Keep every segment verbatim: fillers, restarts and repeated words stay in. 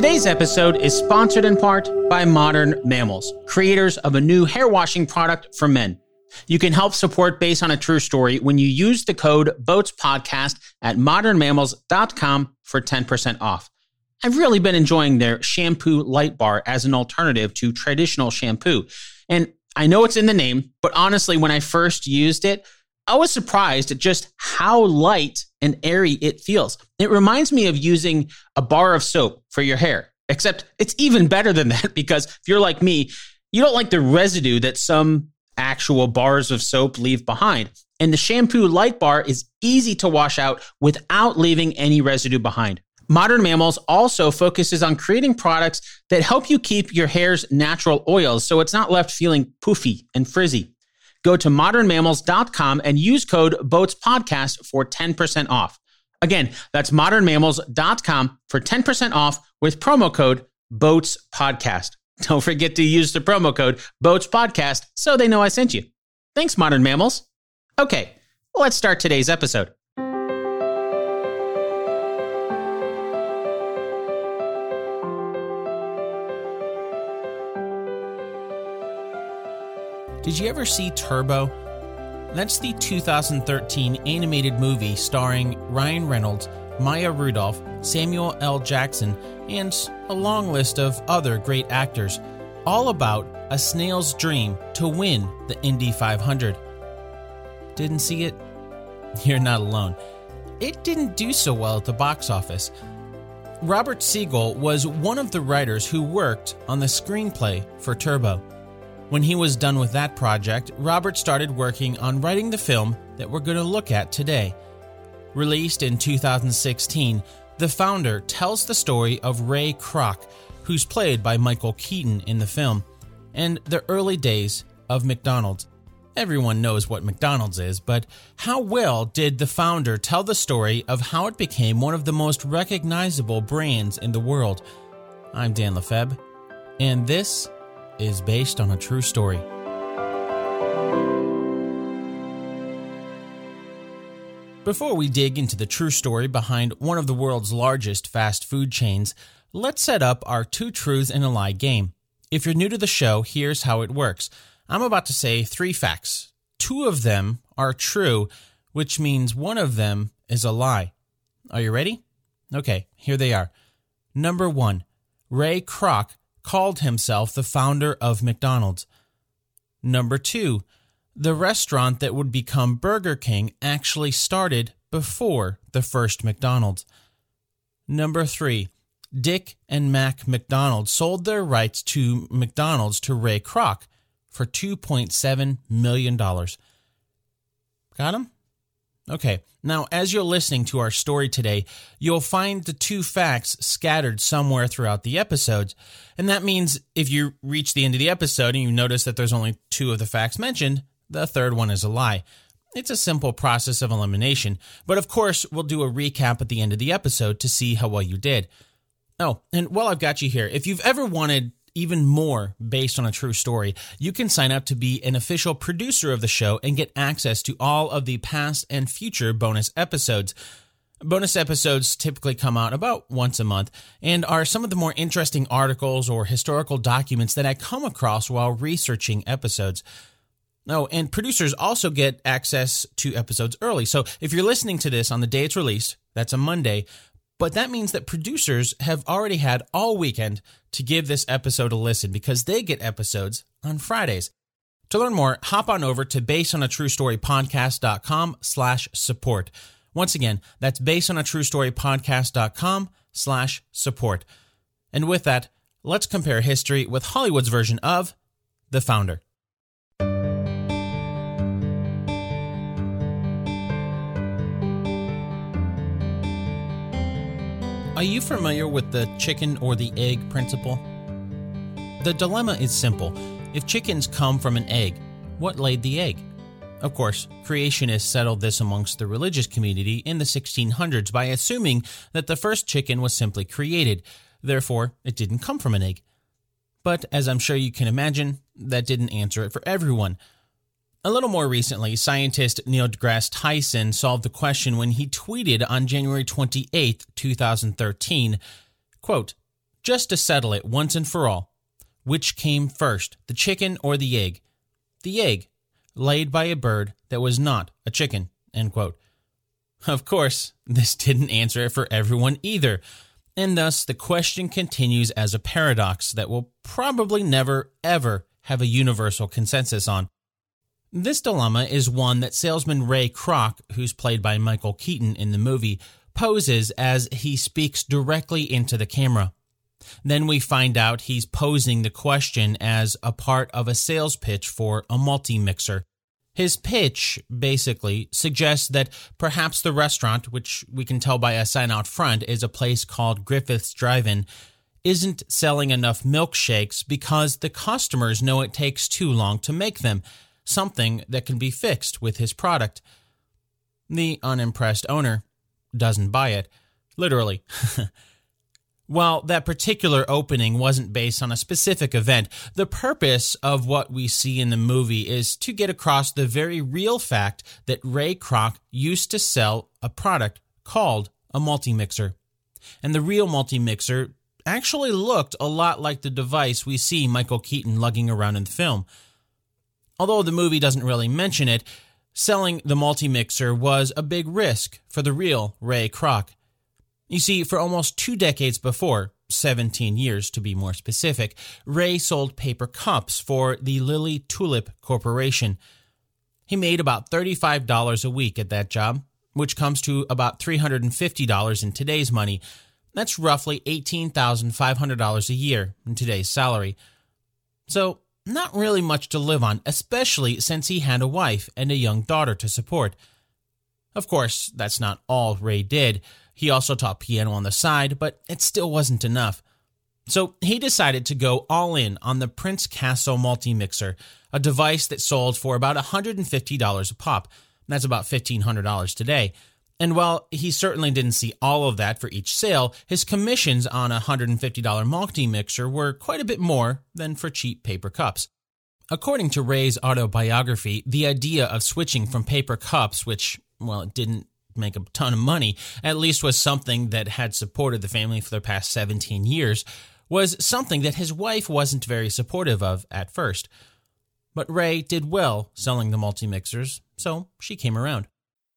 Today's episode is sponsored in part by Modern Mammals, creators of a new hair washing product for men. You can help support Based on a True Story when you use the code BOATSPODCAST at modern mammals dot com for ten percent off. I've really been enjoying their shampoo light bar as an alternative to traditional shampoo. And I know it's in the name, but honestly, when I first used it, I was surprised at just how light and airy it feels. It reminds me of using a bar of soap for your hair, except it's even better than that because if you're like me, you don't like the residue that some actual bars of soap leave behind. And the shampoo light bar is easy to wash out without leaving any residue behind. Modern Mammals also focuses on creating products that help you keep your hair's natural oils so it's not left feeling poofy and frizzy. Go to modern mammals dot com and use code BOATSPODCAST for ten percent off. Again, that's modern mammals dot com for ten percent off with promo code BOATSPODCAST. Don't forget to use the promo code BOATSPODCAST so they know I sent you. Thanks, Modern Mammals. Okay, let's start today's episode. Did you ever see Turbo? That's the two thousand thirteen animated movie starring Ryan Reynolds, Maya Rudolph, Samuel L. Jackson, and a long list of other great actors, all about a snail's dream to win the Indy five hundred. Didn't see it? You're not alone. It didn't do so well at the box office. Robert Siegel was one of the writers who worked on the screenplay for Turbo. When he was done with that project, Robert started working on writing the film that we're going to look at today. Released in two thousand sixteen, The Founder tells the story of Ray Kroc, who's played by Michael Keaton in the film, and the early days of McDonald's. Everyone knows what McDonald's is, but how well did The Founder tell the story of how it became one of the most recognizable brands in the world? I'm Dan Lefebvre, and this is based on a true story. Before we dig into the true story behind one of the world's largest fast food chains, let's set up our two truths and a lie game. If you're new to the show, here's how it works. I'm about to say three facts. Two of them are true, which means one of them is a lie. Are you ready? Okay, here they are. Number one, Ray Kroc called himself the founder of McDonald's. Number two, the restaurant that would become Burger King actually started before the first McDonald's. Number three, Dick and Mac McDonald sold their rights to McDonald's to Ray Kroc for two point seven million dollars. Got him? Okay, now as you're listening to our story today, you'll find the two facts scattered somewhere throughout the episodes, and that means if you reach the end of the episode and you notice that there's only two of the facts mentioned, the third one is a lie. It's a simple process of elimination, but of course we'll do a recap at the end of the episode to see how well you did. Oh, and while I've got you here, if you've ever wanted even more based on a true story, you can sign up to be an official producer of the show and get access to all of the past and future bonus episodes. Bonus episodes typically come out about once a month and are some of the more interesting articles or historical documents that I come across while researching episodes. Oh, and producers also get access to episodes early. So if you're listening to this on the day it's released, that's a Monday, but that means that producers have already had all weekend to give this episode a listen because they get episodes on Fridays. To learn more, hop on over to based on a true story podcast dot com slash support. Once again, that's based on a true story podcast dot com slash support. And with that, let's compare history with Hollywood's version of The Founder. Are you familiar with the chicken or the egg principle? The dilemma is simple. If chickens come from an egg, what laid the egg? Of course, creationists settled this amongst the religious community in the sixteen hundreds by assuming that the first chicken was simply created, therefore it didn't come from an egg. But as I'm sure you can imagine, that didn't answer it for everyone. A little more recently, scientist Neil deGrasse Tyson solved the question when he tweeted on January twenty-eighth, twenty thirteen, quote, just to settle it once and for all. Which came first, the chicken or the egg? The egg, laid by a bird that was not a chicken, end quote. Of course, this didn't answer it for everyone either, and thus the question continues as a paradox that we'll probably never, ever have a universal consensus on. This dilemma is one that salesman Ray Kroc, who's played by Michael Keaton in the movie, poses as he speaks directly into the camera. Then we find out he's posing the question as a part of a sales pitch for a multi-mixer. His pitch, basically, suggests that perhaps the restaurant, which we can tell by a sign out front is a place called Griffith's Drive-In, isn't selling enough milkshakes because the customers know it takes too long to make them, something that can be fixed with his product. The unimpressed owner doesn't buy it, literally. While that particular opening wasn't based on a specific event, the purpose of what we see in the movie is to get across the very real fact that Ray Kroc used to sell a product called a multi-mixer. And the real multi-mixer actually looked a lot like the device we see Michael Keaton lugging around in the film. Although the movie doesn't really mention it, selling the multi-mixer was a big risk for the real Ray Kroc. You see, for almost two decades before, seventeen years to be more specific, Ray sold paper cups for the Lilly Tulip Corporation. He made about thirty-five dollars a week at that job, which comes to about three hundred fifty dollars in today's money. That's roughly eighteen thousand five hundred dollars a year in today's salary. So, not really much to live on, especially since he had a wife and a young daughter to support. Of course, that's not all Ray did. He also taught piano on the side, but it still wasn't enough. So he decided to go all in on the Prince Castle multi-mixer, a device that sold for about one hundred fifty dollars a pop. That's about fifteen hundred dollars today. And while he certainly didn't see all of that for each sale, his commissions on a one hundred fifty dollars multi-mixer were quite a bit more than for cheap paper cups. According to Ray's autobiography, the idea of switching from paper cups, which, well, it didn't make a ton of money, at least was something that had supported the family for the past seventeen years, was something that his wife wasn't very supportive of at first. But Ray did well selling the multi-mixers, so she came around.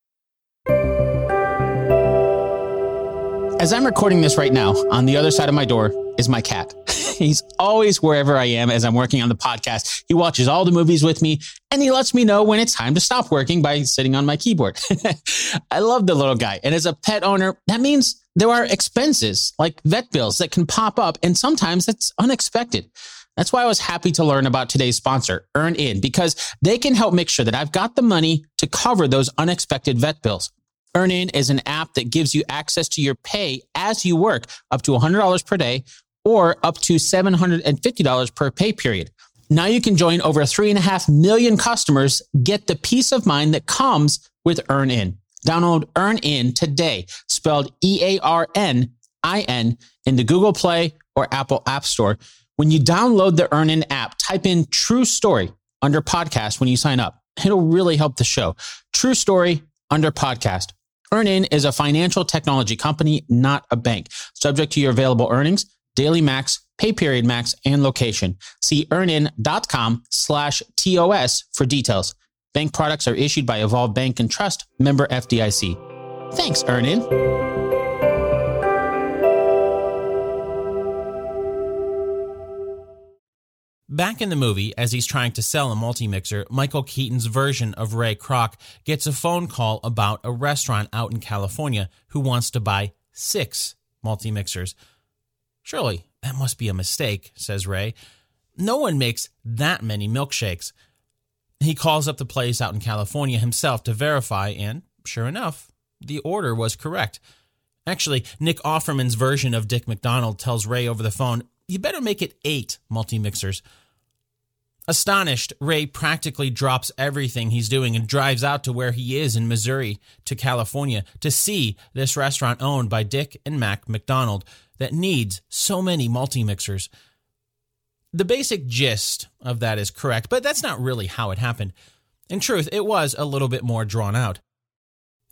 As I'm recording this right now, on the other side of my door is my cat. He's always wherever I am as I'm working on the podcast. He watches all the movies with me, and he lets me know when it's time to stop working by sitting on my keyboard. I love the little guy. And as a pet owner, that means there are expenses like vet bills that can pop up, and sometimes it's unexpected. That's why I was happy to learn about today's sponsor, EarnIn, because they can help make sure that I've got the money to cover those unexpected vet bills. EarnIn is an app that gives you access to your pay as you work, up to one hundred dollars per day or up to seven hundred fifty dollars per pay period. Now you can join over three and a half million customers, get the peace of mind that comes with EarnIn. Download EarnIn today, spelled E A R N I N, in the Google Play or Apple App Store. When you download the EarnIn app, type in True Story under podcast when you sign up. It'll really help the show. True Story under podcast. EarnIn is a financial technology company, not a bank. Subject to your available earnings, daily max, pay period max, and location. See earnin.com slash TOS for details. Bank products are issued by Evolve Bank and Trust, member F D I C. Thanks, EarnIn. Back in the movie, as he's trying to sell a multi-mixer, Michael Keaton's version of Ray Kroc gets a phone call about a restaurant out in California who wants to buy six multi-mixers. Surely, that must be a mistake, says Ray. No one makes that many milkshakes. He calls up the place out in California himself to verify, and sure enough, the order was correct. Actually, Nick Offerman's version of Dick McDonald tells Ray over the phone, "You better make it eight multi-mixers." Astonished, Ray practically drops everything he's doing and drives out to where he is in Missouri to California to see this restaurant owned by Dick and Mac McDonald that needs so many multi-mixers. The basic gist of that is correct, but that's not really how it happened. In truth, it was a little bit more drawn out.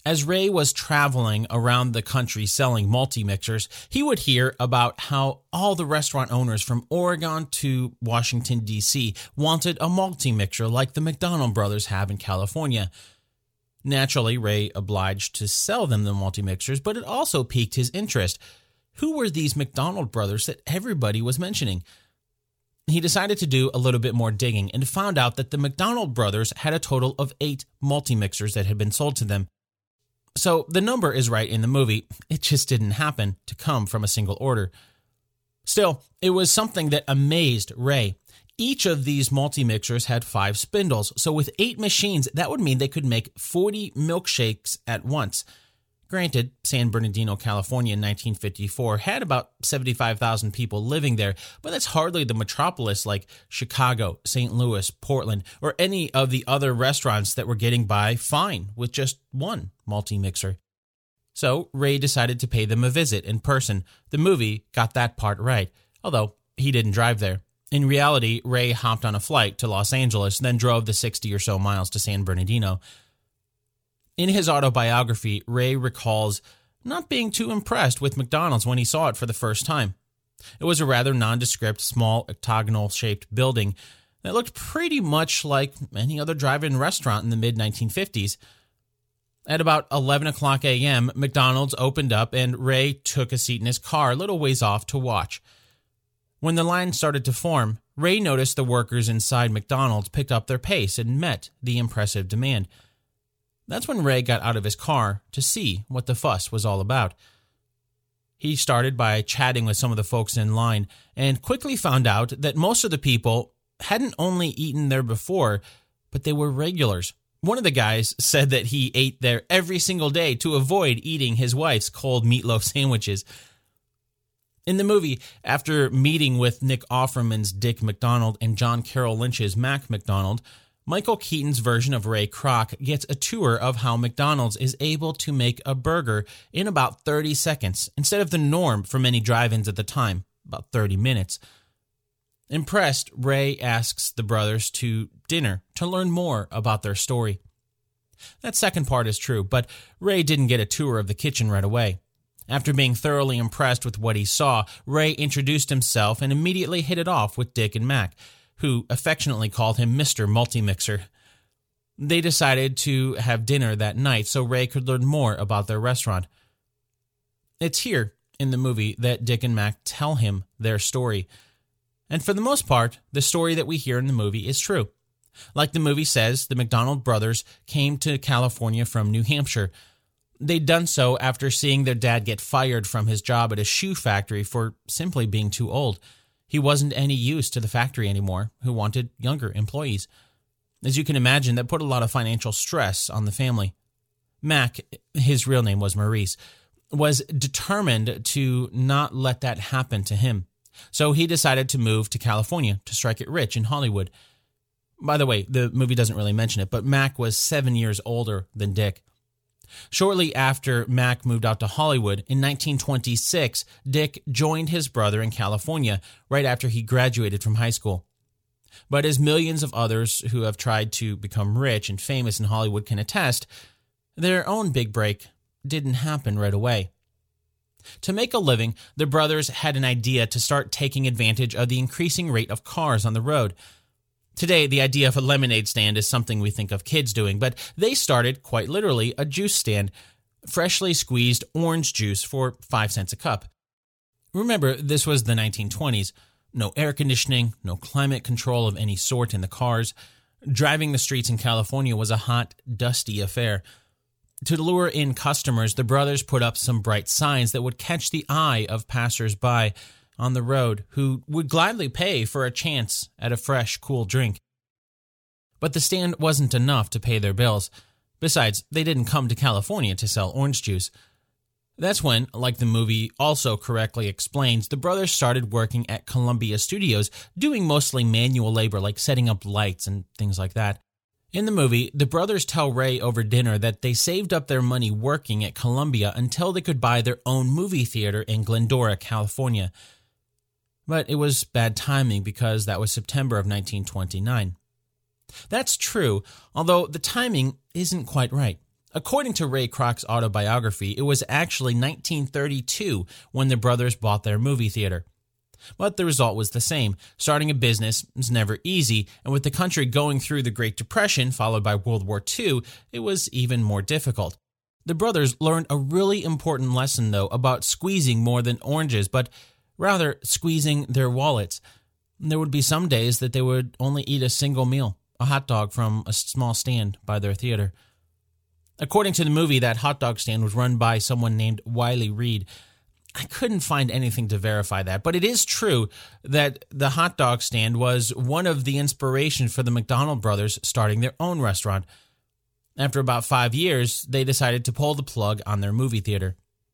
As Ray was traveling around the country selling multi-mixers, he would hear about how all the restaurant owners from Oregon to Washington, D C wanted a multi-mixer like the McDonald brothers have in California. Naturally, Ray obliged to sell them the multi-mixers, but it also piqued his interest. Who were these McDonald brothers that everybody was mentioning? He decided to do a little bit more digging and found out that the McDonald brothers had a total of eight multi-mixers that had been sold to them. So the number is right in the movie, it just didn't happen to come from a single order. Still, it was something that amazed Ray. Each of these multi-mixers had five spindles, so with eight machines, that would mean they could make forty milkshakes at once. Granted, San Bernardino, California in nineteen fifty-four had about seventy-five thousand people living there, but that's hardly the metropolis like Chicago, Saint Louis, Portland, or any of the other restaurants that were getting by fine with just one multi-mixer. So Ray decided to pay them a visit in person. The movie got that part right, although he didn't drive there. In reality, Ray hopped on a flight to Los Angeles, then drove the sixty or so miles to San Bernardino. In his autobiography, Ray recalls not being too impressed with McDonald's when he saw it for the first time. It was a rather nondescript, small, octagonal-shaped building that looked pretty much like any other drive-in restaurant in the mid nineteen fifties. At about eleven o'clock a.m., McDonald's opened up and Ray took a seat in his car a little ways off to watch. When the line started to form, Ray noticed the workers inside McDonald's picked up their pace and met the impressive demand. That's when Ray got out of his car to see what the fuss was all about. He started by chatting with some of the folks in line and quickly found out that most of the people hadn't only eaten there before, but they were regulars. One of the guys said that he ate there every single day to avoid eating his wife's cold meatloaf sandwiches. In the movie, after meeting with Nick Offerman's Dick McDonald and John Carroll Lynch's Mac McDonald, Michael Keaton's version of Ray Kroc gets a tour of how McDonald's is able to make a burger in about thirty seconds, instead of the norm for many drive-ins at the time, about thirty minutes. Impressed, Ray asks the brothers to dinner to learn more about their story. That second part is true, but Ray didn't get a tour of the kitchen right away. After being thoroughly impressed with what he saw, Ray introduced himself and immediately hit it off with Dick and Mac, who affectionately called him Mister Multi-Mixer. They decided to have dinner that night so Ray could learn more about their restaurant. It's here in the movie that Dick and Mac tell him their story. And for the most part, the story that we hear in the movie is true. Like the movie says, the McDonald brothers came to California from New Hampshire. They'd done so after seeing their dad get fired from his job at a shoe factory for simply being too old. He wasn't any use to the factory anymore, who wanted younger employees. As you can imagine, that put a lot of financial stress on the family. Mac, his real name was Maurice, was determined to not let that happen to him. So he decided to move to California to strike it rich in Hollywood. By the way, the movie doesn't really mention it, but Mac was seven years older than Dick. Shortly after Mac moved out to Hollywood, in nineteen twenty-six, Dick joined his brother in California right after he graduated from high school. But as millions of others who have tried to become rich and famous in Hollywood can attest, their own big break didn't happen right away. To make a living, the brothers had an idea to start taking advantage of the increasing rate of cars on the road. Today, the idea of a lemonade stand is something we think of kids doing, but they started, quite literally, a juice stand, freshly squeezed orange juice for five cents a cup. Remember, this was the nineteen twenties. No air conditioning, no climate control of any sort in the cars. Driving the streets in California was a hot, dusty affair. To lure in customers, the brothers put up some bright signs that would catch the eye of passers-by on the road who would gladly pay for a chance at a fresh, cool drink. But the stand wasn't enough to pay their bills. Besides, they didn't come to California to sell orange juice. That's when, like the movie also correctly explains, the brothers started working at Columbia Studios, doing mostly manual labor like setting up lights and things like that. In the movie, the brothers tell Ray over dinner that they saved up their money working at Columbia until they could buy their own movie theater in Glendora, California. But it was bad timing because that was September of nineteen twenty-nine. That's true, although the timing isn't quite right. According to Ray Kroc's autobiography, it was actually nineteen thirty-two when the brothers bought their movie theater. But the result was the same. Starting a business is never easy, and with the country going through the Great Depression, followed by World War Two, it was even more difficult. The brothers learned a really important lesson, though, about squeezing more than oranges, but rather squeezing their wallets. There would be some days that they would only eat a single meal, a hot dog from a small stand by their theater. According to the movie, that hot dog stand was run by someone named Wiley Reed. I couldn't find anything to verify that, but it is true that the hot dog stand was one of the inspirations for the McDonald brothers starting their own restaurant. After about five years, they decided to pull the plug on their movie theater.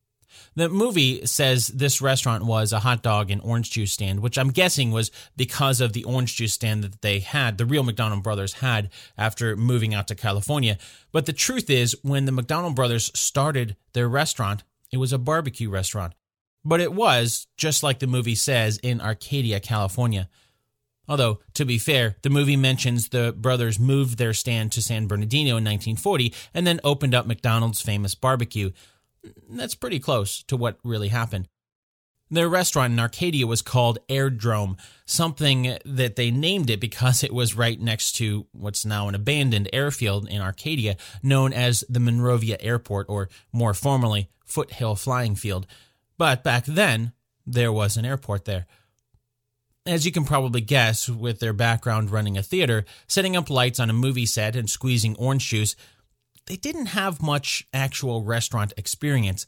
The movie says this restaurant was a hot dog and orange juice stand, which I'm guessing was because of the orange juice stand that they had, the real McDonald brothers had after moving out to California. But the truth is, when the McDonald brothers started their restaurant, it was a barbecue restaurant. But it was, just like the movie says, in Arcadia, California. Although, to be fair, the movie mentions the brothers moved their stand to San Bernardino in nineteen forty and then opened up McDonald's famous barbecue. That's pretty close to what really happened. Their restaurant in Arcadia was called Airdrome, something that they named it because it was right next to what's now an abandoned airfield in Arcadia, known as the Monrovia Airport, or more formally, Foothill Flying Field. But back then, there was an airport there. As you can probably guess, with their background running a theater, setting up lights on a movie set, and squeezing orange juice, they didn't have much actual restaurant experience.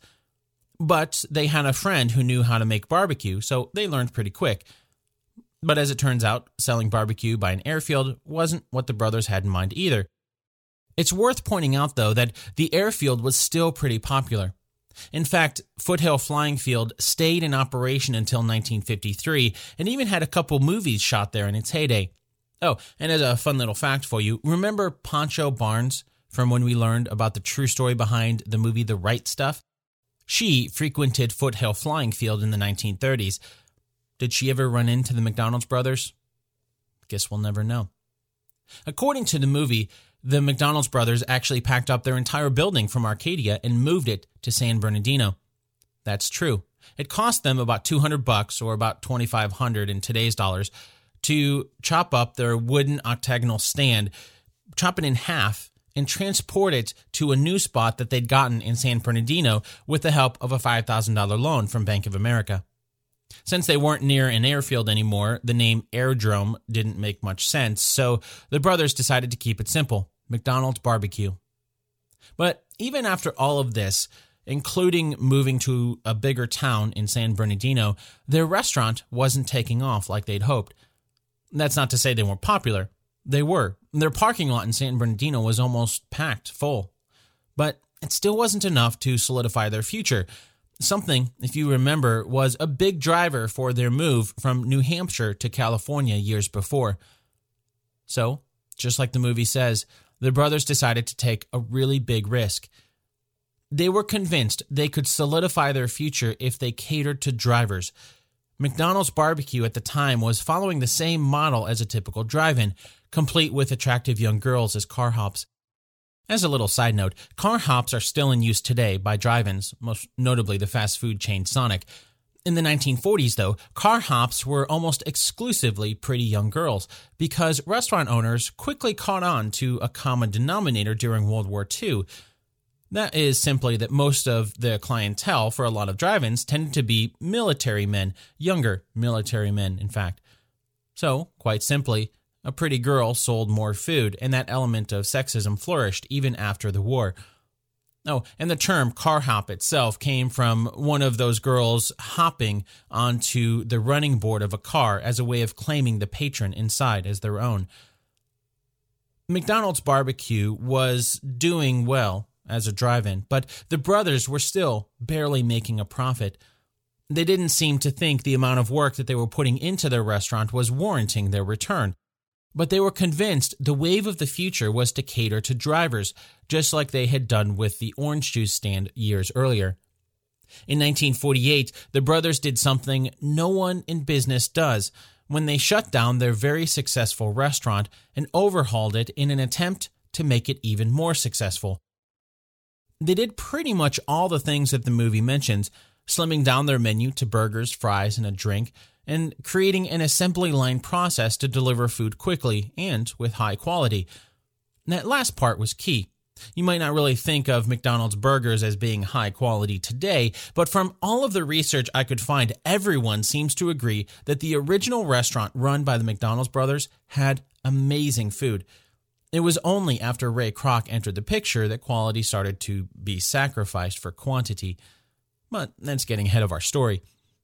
But they had a friend who knew how to make barbecue, so they learned pretty quick. But as it turns out, selling barbecue by an airfield wasn't what the brothers had in mind either. It's worth pointing out, though, that the airfield was still pretty popular. In fact, Foothill Flying Field stayed in operation until nineteen fifty-three and even had a couple movies shot there in its heyday. Oh, and as a fun little fact for you, remember Poncho Barnes from when we learned about the true story behind the movie The Right Stuff? She frequented Foothill Flying Field in the nineteen thirties. Did she ever run into the McDonald's brothers? Guess we'll never know. According to the movie, the McDonald's brothers actually packed up their entire building from Arcadia and moved it to San Bernardino. That's true. It cost them about two hundred bucks, or about twenty-five hundred in today's dollars, to chop up their wooden octagonal stand, chop it in half, and transport it to a new spot that they'd gotten in San Bernardino with the help of a five thousand dollars loan from Bank of America. Since they weren't near an airfield anymore, the name Airdrome didn't make much sense, so the brothers decided to keep it simple: McDonald's Barbecue. But even after all of this, including moving to a bigger town in San Bernardino, their restaurant wasn't taking off like they'd hoped. That's not to say they weren't popular. They were. Their parking lot in San Bernardino was almost packed full. But it still wasn't enough to solidify their future. Something, if you remember, was a big driver for their move from New Hampshire to California years before. So, just like the movie says, the brothers decided to take a really big risk. They were convinced they could solidify their future if they catered to drivers. McDonald's Barbecue at the time was following the same model as a typical drive-in, complete with attractive young girls as car hops. As a little side note, car hops are still in use today by drive-ins, most notably the fast food chain Sonic. In the nineteen forties, though, car hops were almost exclusively pretty young girls, because restaurant owners quickly caught on to a common denominator during World War Two. That is simply that most of the clientele for a lot of drive-ins tended to be military men, younger military men, in fact. So, quite simply, a pretty girl sold more food, and that element of sexism flourished even after the war. Oh, and the term car hop itself came from one of those girls hopping onto the running board of a car as a way of claiming the patron inside as their own. McDonald's Barbecue was doing well as a drive-in, but the brothers were still barely making a profit. They didn't seem to think the amount of work that they were putting into their restaurant was warranting their return. But they were convinced the wave of the future was to cater to drivers, just like they had done with the orange juice stand years earlier. In nineteen forty-eight, the brothers did something no one in business does when they shut down their very successful restaurant and overhauled it in an attempt to make it even more successful. They did pretty much all the things that the movie mentions, slimming down their menu to burgers, fries, and a drink, and creating an assembly line process to deliver food quickly and with high quality. That last part was key. You might not really think of McDonald's burgers as being high quality today, but from all of the research I could find, everyone seems to agree that the original restaurant run by the McDonald's brothers had amazing food. It was only after Ray Kroc entered the picture that quality started to be sacrificed for quantity. But that's getting ahead of our story.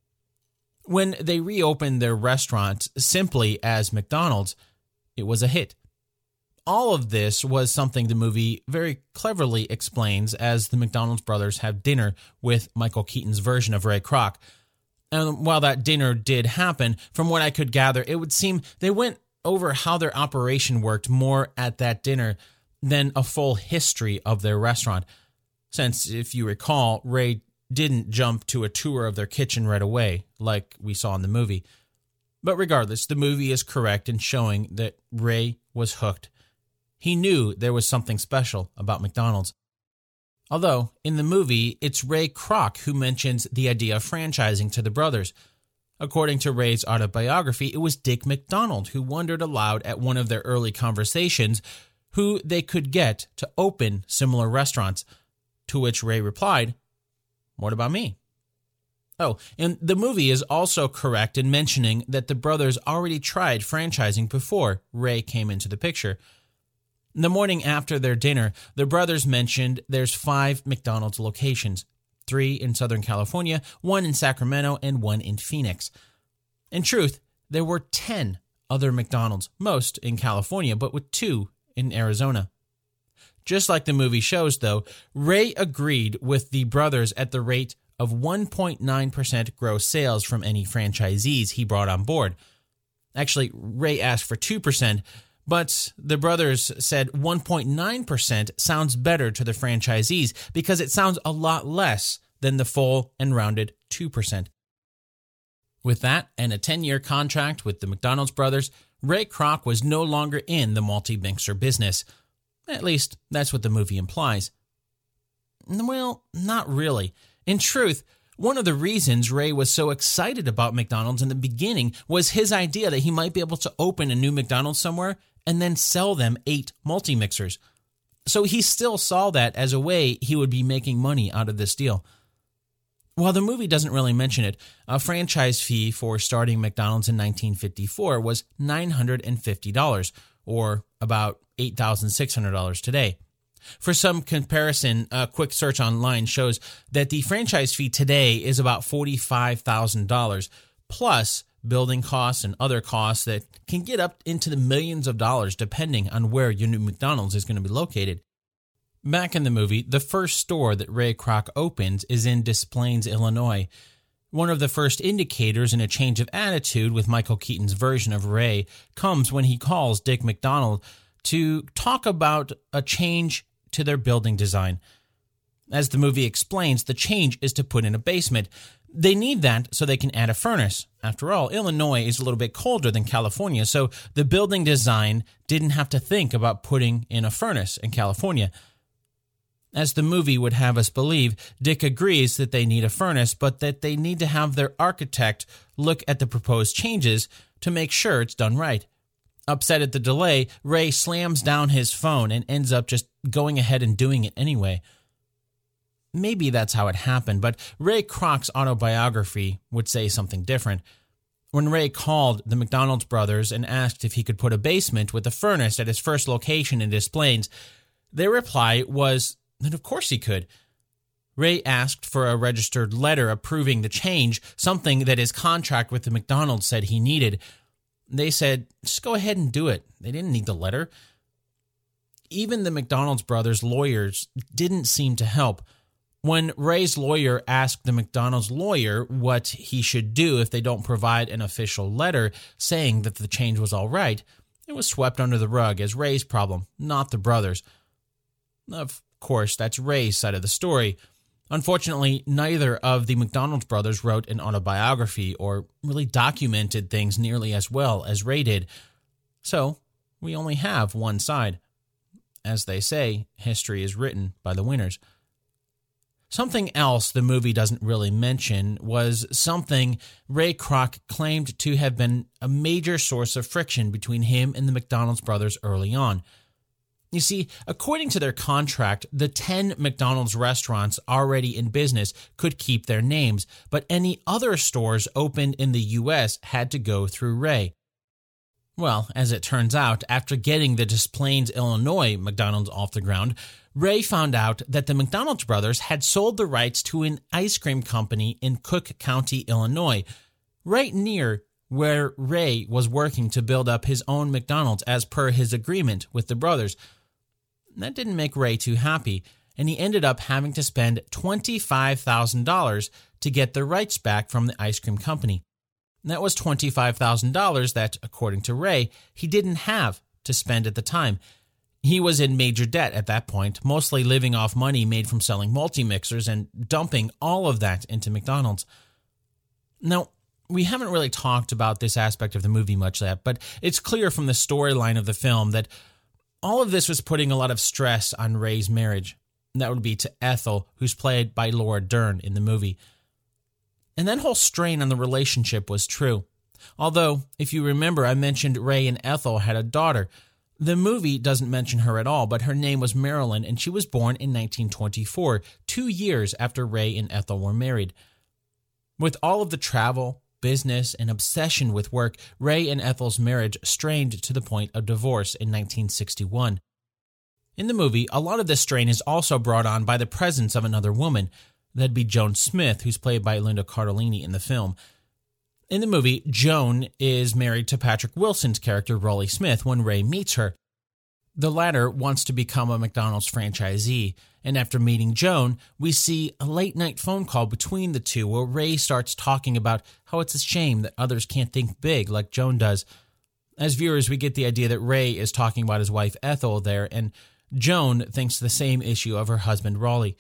When they reopened their restaurant simply as McDonald's, it was a hit. All of this was something the movie very cleverly explains as the McDonald's brothers have dinner with Michael Keaton's version of Ray Kroc. And while that dinner did happen, from what I could gather, it would seem they went over how their operation worked more at that dinner than a full history of their restaurant. Since, if you recall, Ray didn't jump to a tour of their kitchen right away, like we saw in the movie. But regardless, the movie is correct in showing that Ray was hooked. He knew there was something special about McDonald's. Although, in the movie, it's Ray Kroc who mentions the idea of franchising to the brothers. According to Ray's autobiography, it was Dick McDonald who wondered aloud at one of their early conversations who they could get to open similar restaurants, to which Ray replied, "What about me?" Oh, and the movie is also correct in mentioning that the brothers already tried franchising before Ray came into the picture. The morning after their dinner, the brothers mentioned there's five McDonald's locations, three in Southern California, one in Sacramento, and one in Phoenix. In truth, there were ten other McDonald's, most in California, but with two in Arizona. Just like the movie shows, though, Ray agreed with the brothers at the rate of one point nine percent gross sales from any franchisees he brought on board. Actually, Ray asked for two percent, but the brothers said one point nine percent sounds better to the franchisees because it sounds a lot less than the full and rounded two percent. With that and a ten-year contract with the McDonald's brothers, Ray Kroc was no longer in the multi-mixer business. At least, that's what the movie implies. Well, not really. In truth, one of the reasons Ray was so excited about McDonald's in the beginning was his idea that he might be able to open a new McDonald's somewhere and then sell them eight multi-mixers. So he still saw that as a way he would be making money out of this deal. While the movie doesn't really mention it, a franchise fee for starting McDonald's in nineteen fifty-four was nine hundred fifty dollars, or about eight thousand six hundred dollars today. For some comparison, a quick search online shows that the franchise fee today is about forty-five thousand dollars, plus building costs and other costs that can get up into the millions of dollars depending on where your new McDonald's is going to be located. Back in the movie, the first store that Ray Kroc opens is in Des Plaines, Illinois. One of the first indicators in a change of attitude with Michael Keaton's version of Ray comes when he calls Dick McDonald to talk about a change to their building design. As the movie explains, the change is to put in a basement. They need that so they can add a furnace. After all, Illinois is a little bit colder than California, so the building design didn't have to think about putting in a furnace in California. As the movie would have us believe, Dick agrees that they need a furnace, but that they need to have their architect look at the proposed changes to make sure it's done right. Upset at the delay, Ray slams down his phone and ends up just going ahead and doing it anyway. Maybe that's how it happened, but Ray Kroc's autobiography would say something different. When Ray called the McDonald's brothers and asked if he could put a basement with a furnace at his first location in Des Plaines, their reply was that of course he could. Ray asked for a registered letter approving the change, something that his contract with the McDonald's said he needed. They said, just go ahead and do it. They didn't need the letter. Even the McDonald's brothers' lawyers didn't seem to help. When Ray's lawyer asked the McDonald's lawyer what he should do if they don't provide an official letter saying that the change was all right, it was swept under the rug as Ray's problem, not the brothers. Of course, that's Ray's side of the story. Unfortunately, neither of the McDonald's brothers wrote an autobiography or really documented things nearly as well as Ray did. So, we only have one side. As they say, history is written by the winners. Something else the movie doesn't really mention was something Ray Kroc claimed to have been a major source of friction between him and the McDonald's brothers early on. You see, according to their contract, the ten McDonald's restaurants already in business could keep their names, but any other stores opened in the U S had to go through Ray. Well, as it turns out, after getting the Des Plaines, Illinois McDonald's off the ground, Ray found out that the McDonald's brothers had sold the rights to an ice cream company in Cook County, Illinois, right near where Ray was working to build up his own McDonald's as per his agreement with the brothers. That didn't make Ray too happy, and he ended up having to spend twenty-five thousand dollars to get the rights back from the ice cream company. That was twenty-five thousand dollars that, according to Ray, he didn't have to spend at the time. He was in major debt at that point, mostly living off money made from selling multi-mixers and dumping all of that into McDonald's. Now, we haven't really talked about this aspect of the movie much yet, but it's clear from the storyline of the film that all of this was putting a lot of stress on Ray's marriage. That would be to Ethel, who's played by Laura Dern in the movie. And that whole strain on the relationship was true. Although, if you remember, I mentioned Ray and Ethel had a daughter. The movie doesn't mention her at all, but her name was Marilyn, and she was born in nineteen twenty-four, two years after Ray and Ethel were married. With all of the travel, business, and obsession with work, Ray and Ethel's marriage strained to the point of divorce in nineteen sixty-one. In the movie, a lot of this strain is also brought on by the presence of another woman. That'd be Joan Smith, who's played by Linda Cardellini in the film. In the movie, Joan is married to Patrick Wilson's character, Rollie Smith, when Ray meets her. The latter wants to become a McDonald's franchisee, and after meeting Joan, we see a late-night phone call between the two where Ray starts talking about how it's a shame that others can't think big like Joan does. As viewers, we get the idea that Ray is talking about his wife Ethel there, and Joan thinks the same issue of her husband Rollie.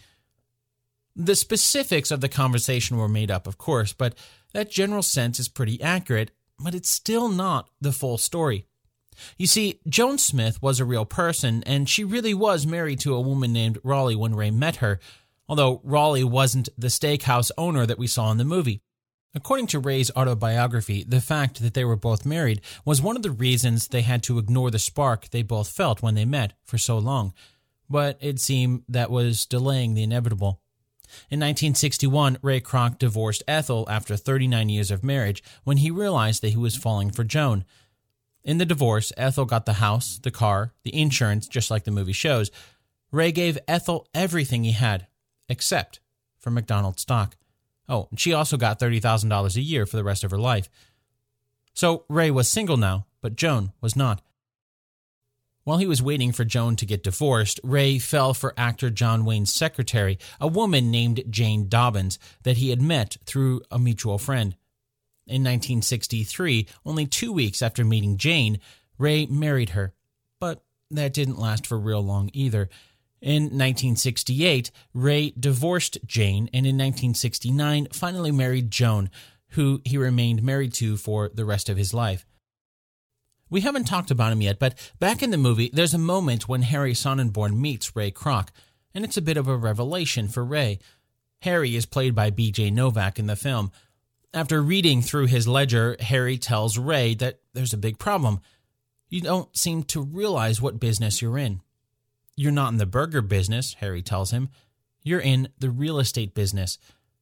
The specifics of the conversation were made up, of course, but that general sense is pretty accurate, but it's still not the full story. You see, Joan Smith was a real person, and she really was married to a woman named Rollie when Ray met her, although Rollie wasn't the steakhouse owner that we saw in the movie. According to Ray's autobiography, the fact that they were both married was one of the reasons they had to ignore the spark they both felt when they met for so long, but it seemed that was delaying the inevitable. In nineteen sixty-one, Ray Kroc divorced Ethel after thirty-nine years of marriage when he realized that he was falling for Joan. In the divorce, Ethel got the house, the car, the insurance, just like the movie shows. Ray gave Ethel everything he had, except for McDonald's stock. Oh, and she also got thirty thousand dollars a year for the rest of her life. So Ray was single now, but Joan was not. While he was waiting for Joan to get divorced, Ray fell for actor John Wayne's secretary, a woman named Jane Dobbins that he had met through a mutual friend. In nineteen sixty-three, only two weeks after meeting Jane, Ray married her, but that didn't last for real long either. In nineteen sixty-eight, Ray divorced Jane, and in nineteen sixty-nine, finally married Joan, who he remained married to for the rest of his life. We haven't talked about him yet, but back in the movie, there's a moment when Harry Sonnenborn meets Ray Kroc, and it's a bit of a revelation for Ray. Harry is played by B J Novak in the film. After reading through his ledger, Harry tells Ray that there's a big problem. You don't seem to realize what business you're in. You're not in the burger business, Harry tells him. You're in the real estate business.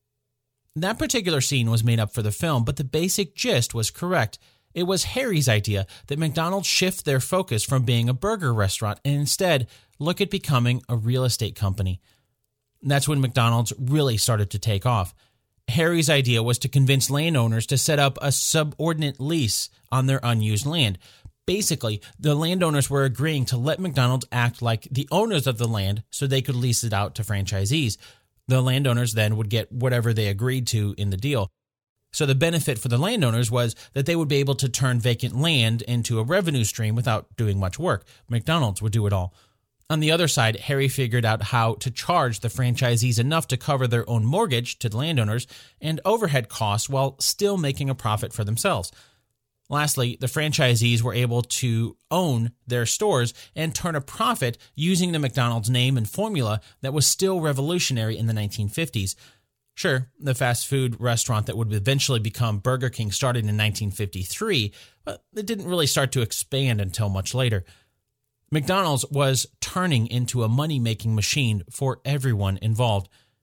That particular scene was made up for the film, but the basic gist was correct. It was Harry's idea that McDonald's shift their focus from being a burger restaurant and instead look at becoming a real estate company. That's when McDonald's really started to take off. Harry's idea was to convince landowners to set up a subordinate lease on their unused land. Basically, the landowners were agreeing to let McDonald's act like the owners of the land so they could lease it out to franchisees. The landowners then would get whatever they agreed to in the deal. So the benefit for the landowners was that they would be able to turn vacant land into a revenue stream without doing much work. McDonald's would do it all. On the other side, Harry figured out how to charge the franchisees enough to cover their own mortgage to the landowners and overhead costs while still making a profit for themselves. Lastly, the franchisees were able to own their stores and turn a profit using the McDonald's name and formula that was still revolutionary in the nineteen fifties. Sure, the fast food restaurant that would eventually become Burger King started in nineteen fifty-three, but it didn't really start to expand until much later. McDonald's was turning into a money-making machine for everyone involved.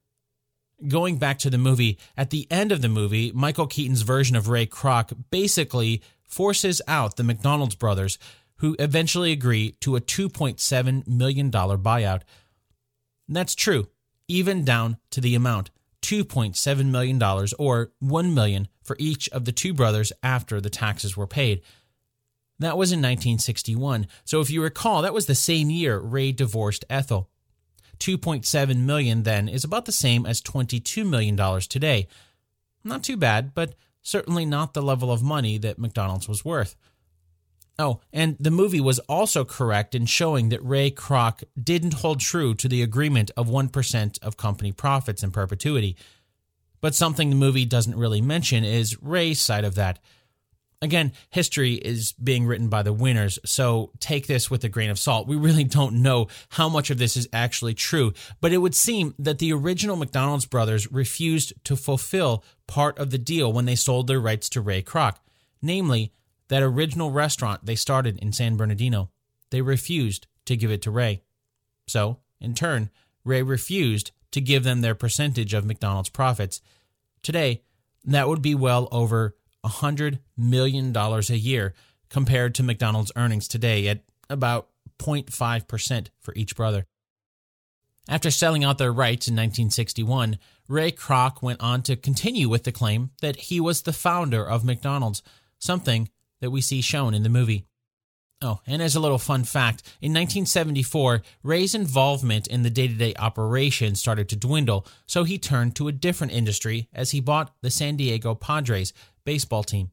Going back to the movie, at the end of the movie, Michael Keaton's version of Ray Kroc basically forces out the McDonald's brothers, who eventually agree to a two point seven million dollars buyout. And that's true, even down to the amount, two point seven million dollars, or one million dollars for each of the two brothers after the taxes were paid. That was in nineteen sixty-one, so if you recall, that was the same year Ray divorced Ethel. two point seven million dollars then is about the same as twenty-two million dollars today. Not too bad, but certainly not the level of money that McDonald's was worth. Oh, and the movie was also correct in showing that Ray Kroc didn't hold true to the agreement of one percent of company profits in perpetuity. But something the movie doesn't really mention is Ray's side of that. Again, history is being written by the winners, so take this with a grain of salt. We really don't know how much of this is actually true, but it would seem that the original McDonald's brothers refused to fulfill part of the deal when they sold their rights to Ray Kroc, namely that original restaurant they started in San Bernardino. They refused to give it to Ray. So, in turn, Ray refused to give them their percentage of McDonald's profits. Today, that would be well over one hundred million dollars a year compared to McDonald's earnings today at about zero point five percent for each brother. After selling out their rights in nineteen sixty-one, Ray Kroc went on to continue with the claim that he was the founder of McDonald's, something that we see shown in the movie. Oh, and as a little fun fact, in nineteen seventy-four, Ray's involvement in the day-to-day operation started to dwindle, so he turned to a different industry as he bought the San Diego Padres baseball team.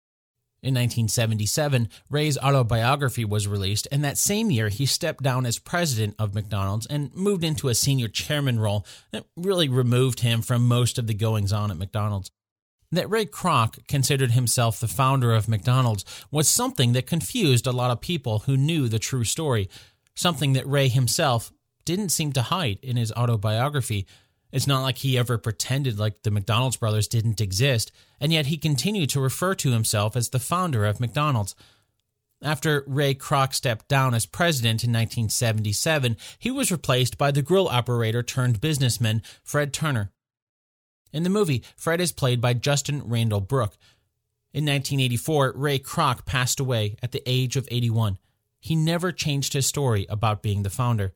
In nineteen seventy-seven, Ray's autobiography was released, and that same year he stepped down as president of McDonald's and moved into a senior chairman role that really removed him from most of the goings-on at McDonald's. That Ray Kroc considered himself the founder of McDonald's was something that confused a lot of people who knew the true story, something that Ray himself didn't seem to hide in his autobiography. It's not like he ever pretended like the McDonald's brothers didn't exist, and yet he continued to refer to himself as the founder of McDonald's. After Ray Kroc stepped down as president in nineteen seventy-seven, he was replaced by the grill operator turned businessman Fred Turner. In the movie, Fred is played by Justin Randall Brooke. In nineteen eighty-four, Ray Kroc passed away at the age of eighty-one. He never changed his story about being the founder.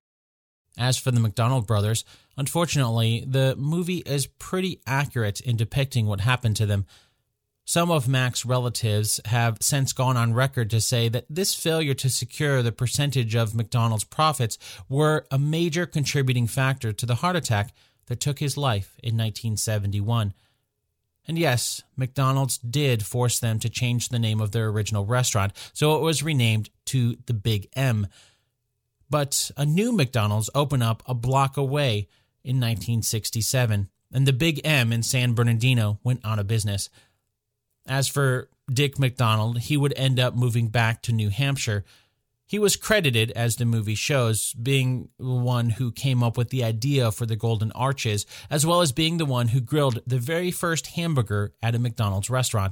As for the McDonald brothers, unfortunately, the movie is pretty accurate in depicting what happened to them. Some of Mac's relatives have since gone on record to say that this failure to secure the percentage of McDonald's profits were a major contributing factor to the heart attack that took his life in nineteen seventy-one. And yes, McDonald's did force them to change the name of their original restaurant, so it was renamed to the Big M. But a new McDonald's opened up a block away in nineteen sixty-seven, and the Big M in San Bernardino went out of business. As for Dick McDonald, he would end up moving back to New Hampshire. He was credited, as the movie shows, being the one who came up with the idea for the Golden Arches, as well as being the one who grilled the very first hamburger at a McDonald's restaurant.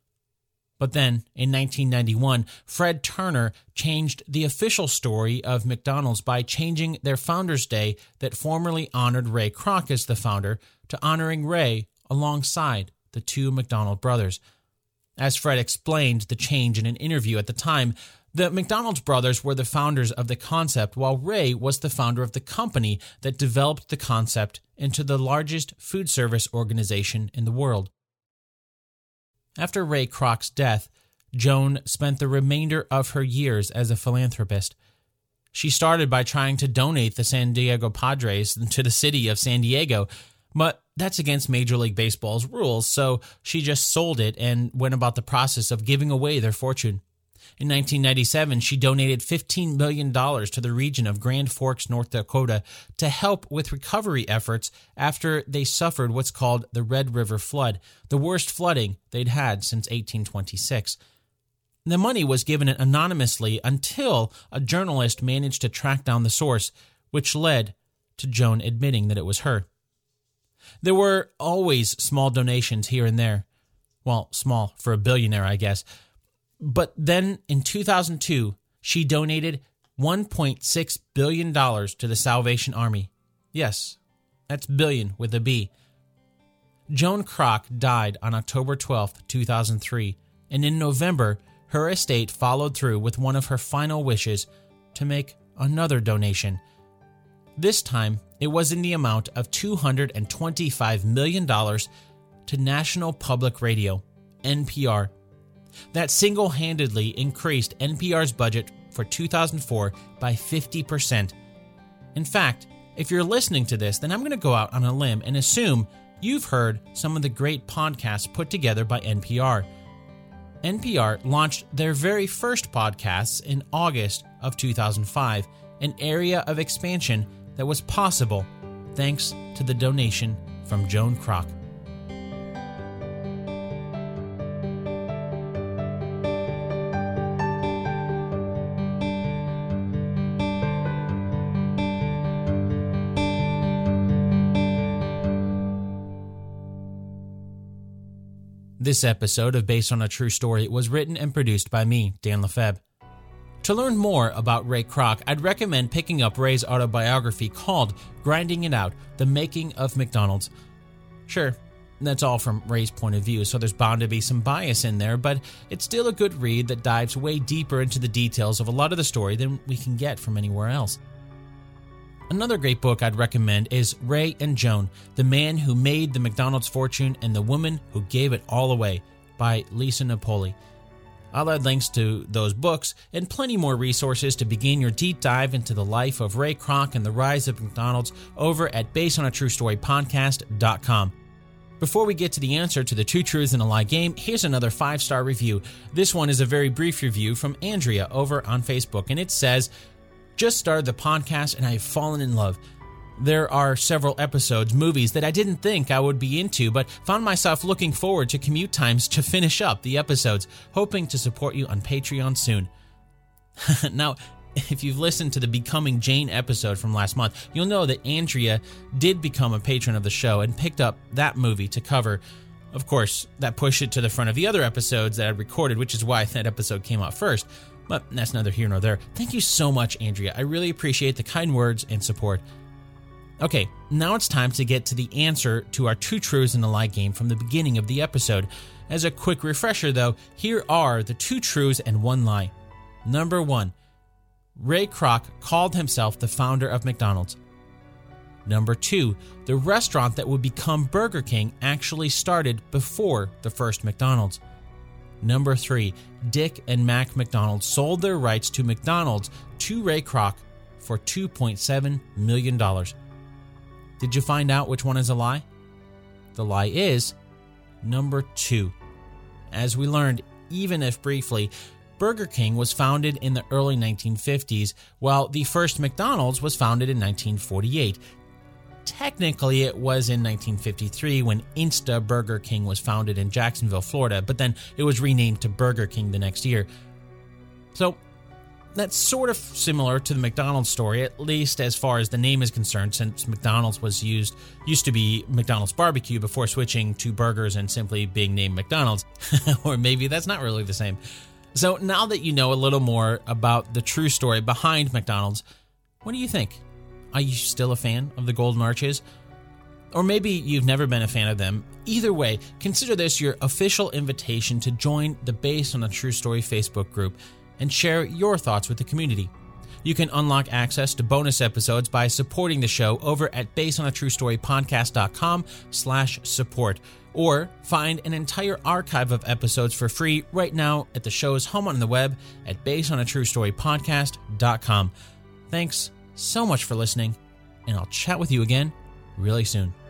But then, in nineteen ninety-one, Fred Turner changed the official story of McDonald's by changing their Founders Day that formerly honored Ray Kroc as the founder to honoring Ray alongside the two McDonald brothers. As Fred explained the change in an interview at the time, the McDonald's brothers were the founders of the concept, while Ray was the founder of the company that developed the concept into the largest food service organization in the world. After Ray Kroc's death, Joan spent the remainder of her years as a philanthropist. She started by trying to donate the San Diego Padres to the city of San Diego, but that's against Major League Baseball's rules, so she just sold it and went about the process of giving away their fortune. In nineteen ninety-seven, she donated fifteen million dollars to the region of Grand Forks, North Dakota, to help with recovery efforts after they suffered what's called the Red River Flood, the worst flooding they'd had since eighteen twenty-six. The money was given anonymously until a journalist managed to track down the source, which led to Joan admitting that it was her. There were always small donations here and there. Well, small for a billionaire, I guess. But then in two thousand two, she donated one point six billion dollars to the Salvation Army. Yes, that's billion with a B. Joan Kroc died on October twelfth, two thousand three, and in November, her estate followed through with one of her final wishes to make another donation. This time, it was in the amount of two hundred twenty-five million dollars to National Public Radio, N P R. That single-handedly increased N P R's budget for two thousand four by fifty percent. In fact, if you're listening to this, then I'm going to go out on a limb and assume you've heard some of the great podcasts put together by N P R. N P R launched their very first podcasts in August of two thousand five, an area of expansion that was possible thanks to the donation from Joan Kroc. This episode of Based on a True Story was written and produced by me, Dan Lefebvre. To learn more about Ray Kroc, I'd recommend picking up Ray's autobiography called Grinding It Out, The Making of McDonald's. Sure, that's all from Ray's point of view, so there's bound to be some bias in there, but it's still a good read that dives way deeper into the details of a lot of the story than we can get from anywhere else. Another great book I'd recommend is Ray and Joan, The Man Who Made the McDonald's Fortune and the Woman Who Gave It All Away by Lisa Napoli. I'll add links to those books and plenty more resources to begin your deep dive into the life of Ray Kroc and the rise of McDonald's over at based on a true story podcast dot com. Before we get to the answer to the Two Truths and a Lie game, here's another five-star review. This one is a very brief review from Andrea over on Facebook, and it says, "Just started the podcast and I have fallen in love. There are several episodes, movies that I didn't think I would be into, but found myself looking forward to commute times to finish up the episodes, hoping to support you on Patreon soon." Now, if you've listened to the Becoming Jane episode from last month, you'll know that Andrea did become a patron of the show and picked up that movie to cover. Of course, that pushed it to the front of the other episodes that I recorded, which is why that episode came out first. But that's neither here nor there. Thank you so much, Andrea. I really appreciate the kind words and support. Okay, now it's time to get to the answer to our Two Truths and a Lie game from the beginning of the episode. As a quick refresher, though, here are the two truths and one lie. Number one, Ray Kroc called himself the founder of McDonald's. Number two, the restaurant that would become Burger King actually started before the first McDonald's. Number three, Dick and Mac McDonald sold their rights to McDonald's to Ray Kroc for two point seven million dollars. Did you find out which one is a lie? The lie is number two. As we learned, even if briefly, Burger King was founded in the early nineteen fifties, while the first McDonald's was founded in nineteen forty-eight. Technically, it was in nineteen fifty-three when Insta Burger King was founded in Jacksonville, Florida, but then it was renamed to Burger King the next year. So, that's sort of similar to the McDonald's story, at least as far as the name is concerned, since McDonald's was used used to be McDonald's Barbecue before switching to burgers and simply being named McDonald's. Or maybe that's not really the same. So now that you know a little more about the true story behind McDonald's, what do you think? Are you still a fan of the Golden Arches? Or maybe you've never been a fan of them. Either way, consider this your official invitation to join the Based on a True Story Facebook group and share your thoughts with the community. You can unlock access to bonus episodes by supporting the show over at based on a true story podcast dot com slash support, or find an entire archive of episodes for free right now at the show's home on the web at based on a true story podcast dot com. Thanks so much for listening, and I'll chat with you again really soon.